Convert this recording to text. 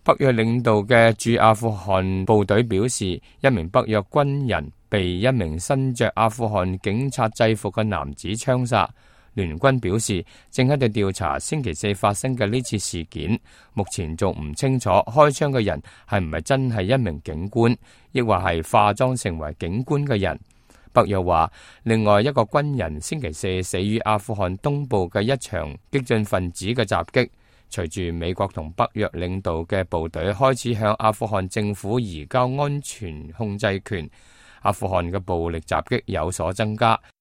北約領導嘅駐阿富汗部隊表示，一名北約軍人被一名身着阿富汗警察制服嘅男子槍殺。聯軍表示，正喺度調查星期四發生嘅呢次事件，目前仲唔清楚開槍嘅人係唔係真係一名警官，抑或係化妝成為警官嘅人。北約話，另外一個軍人星期四死於阿富汗東部嘅一場激進分子嘅襲擊。隨住美國同北約領導嘅部隊開始向阿富汗政府移交安全控制權，阿富汗嘅暴力襲擊有所增加。